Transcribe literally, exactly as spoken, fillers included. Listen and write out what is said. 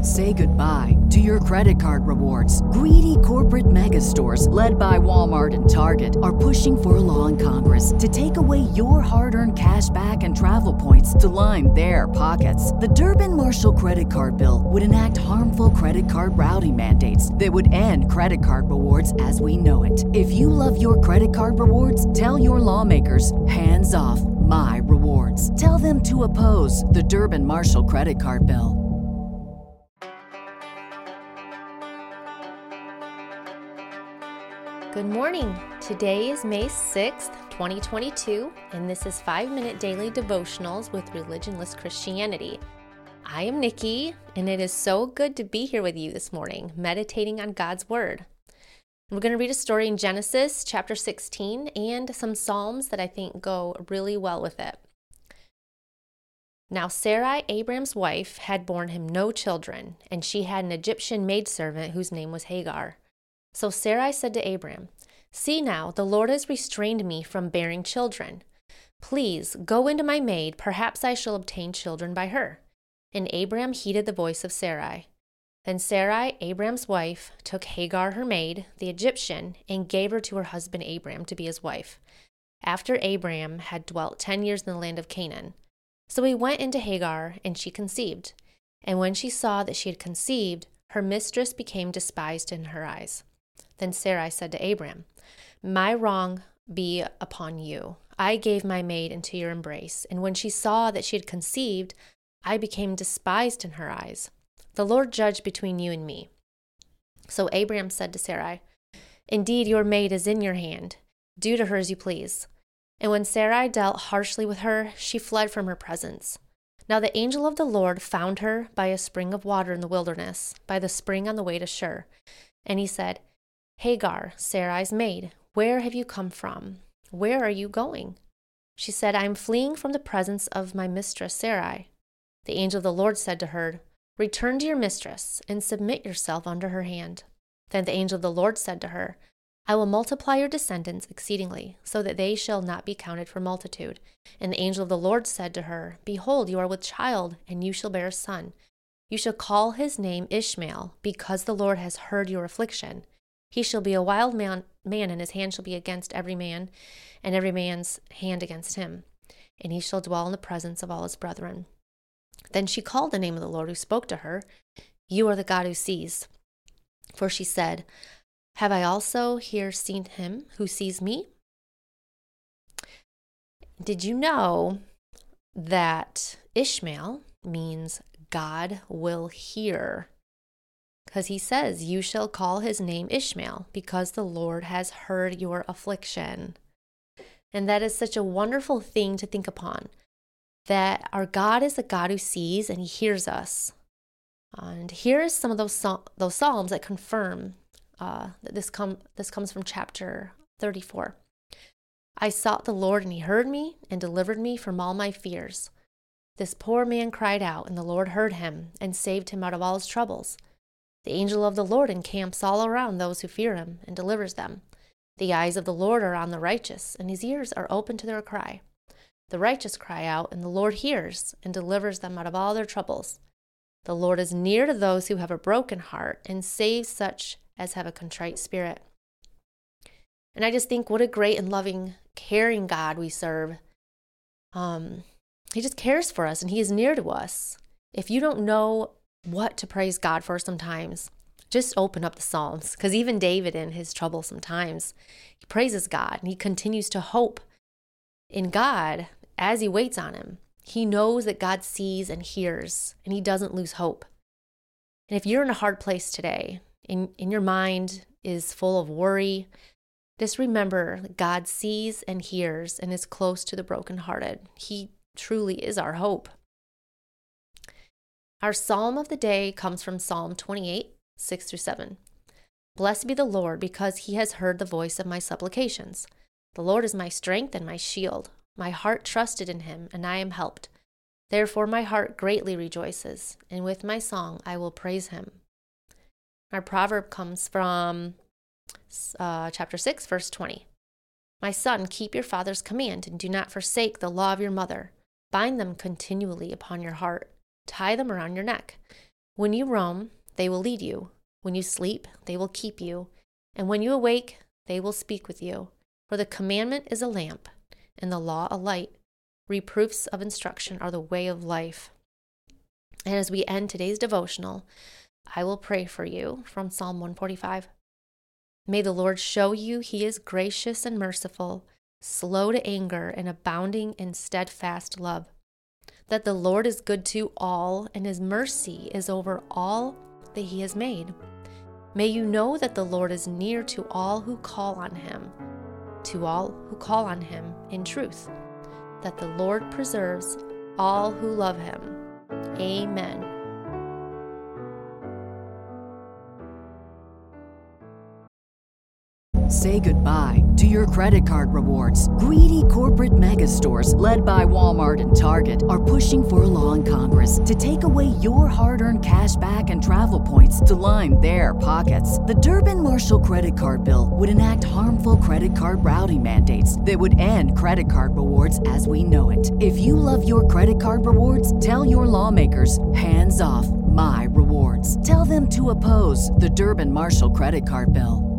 Say goodbye to your credit card rewards. Greedy corporate mega stores, led by Walmart and Target, are pushing for a law in Congress to take away your hard-earned cash back and travel points to line their pockets. The Durbin-Marshall credit card bill would enact harmful credit card routing mandates that would end credit card rewards as we know it. If you love your credit card rewards, tell your lawmakers, hands off my rewards. Tell them to oppose the Durbin-Marshall credit card bill. Good morning. Today is May sixth, twenty twenty-two, and this is five minute Daily Devotionals with Religionless Christianity. I am Nikki, and it is so good to be here with you this morning, meditating on God's Word. We're going to read a story in Genesis chapter sixteen and some Psalms that I think go really well with it. Now Sarai, Abram's wife, had borne him no children, and she had an Egyptian maidservant whose name was Hagar. So Sarai said to Abram, "See now, the Lord has restrained me from bearing children. Please go into my maid, perhaps I shall obtain children by her." And Abram heeded the voice of Sarai. Then Sarai, Abram's wife, took Hagar her maid, the Egyptian, and gave her to her husband Abram to be his wife, after Abram had dwelt ten years in the land of Canaan. So he went into Hagar, and she conceived. And when she saw that she had conceived, her mistress became despised in her eyes. Then Sarai said to Abram, "My wrong be upon you. I gave my maid into your embrace, and when she saw that she had conceived, I became despised in her eyes. The Lord judge between you and me." So Abram said to Sarai, "Indeed, your maid is in your hand. Do to her as you please." And when Sarai dealt harshly with her, she fled from her presence. Now the angel of the Lord found her by a spring of water in the wilderness, by the spring on the way to Shur. And he said, "Hagar, Sarai's maid, where have you come from? Where are you going?" She said, "I am fleeing from the presence of my mistress Sarai." The angel of the Lord said to her, "Return to your mistress and submit yourself under her hand." Then the angel of the Lord said to her, "I will multiply your descendants exceedingly, so that they shall not be counted for multitude." And the angel of the Lord said to her, "Behold, you are with child, and you shall bear a son. You shall call his name Ishmael, because the Lord has heard your affliction. He shall be a wild man, man, and his hand shall be against every man, and every man's hand against him. And he shall dwell in the presence of all his brethren." Then she called the name of the Lord who spoke to her, "You are the God who sees." For she said, "Have I also here seen him who sees me?" Did you know that Ishmael means God will hear? Because he says, "You shall call his name Ishmael, because the Lord has heard your affliction." And that is such a wonderful thing to think upon, that our God is a God who sees and he hears us. And here is some of those those psalms that confirm uh, that this come this comes from chapter thirty-four. "I sought the Lord, and he heard me and delivered me from all my fears. This poor man cried out, and the Lord heard him and saved him out of all his troubles. The angel of the Lord encamps all around those who fear him and delivers them. The eyes of the Lord are on the righteous, and his ears are open to their cry. The righteous cry out, and the Lord hears and delivers them out of all their troubles. The Lord is near to those who have a broken heart and saves such as have a contrite spirit." And I just think what a great and loving, caring God we serve. Um, he just cares for us, and he is near to us. If you don't know what to praise God for sometimes, just open up the Psalms, because even David in his trouble sometimes, he praises God, and he continues to hope in God as he waits on him. He knows that God sees and hears, and he doesn't lose hope. And if you're in a hard place today, and, and your mind is full of worry, just remember that God sees and hears and is close to the brokenhearted. He truly is our hope. Our psalm of the day comes from Psalm twenty-eight, six through seven. "Blessed be the Lord, because he has heard the voice of my supplications. The Lord is my strength and my shield. My heart trusted in him, and I am helped. Therefore my heart greatly rejoices, and with my song I will praise him." Our proverb comes from uh, chapter six, verse twenty. "My son, keep your father's command, and do not forsake the law of your mother. Bind them continually upon your heart. Tie them around your neck. When you roam, they will lead you. When you sleep, they will keep you. And when you awake, they will speak with you. For the commandment is a lamp, and the law a light. Reproofs of instruction are the way of life. And as we end today's devotional, I will pray for you from Psalm one forty-five. May the Lord show you he is gracious and merciful, slow to anger and abounding in steadfast love. That the Lord is good to all, and his mercy is over all that he has made. May you know that the Lord is near to all who call on him, to all who call on him in truth. That the Lord preserves all who love him. Amen. Say goodbye to your credit card rewards. Greedy corporate mega stores, led by Walmart and Target, are pushing for a law in Congress to take away your hard-earned cash back and travel points to line their pockets. The Durbin-Marshall credit card bill would enact harmful credit card routing mandates that would end credit card rewards as we know it. If you love your credit card rewards, tell your lawmakers, hands off my rewards. Tell them to oppose the Durbin-Marshall credit card bill.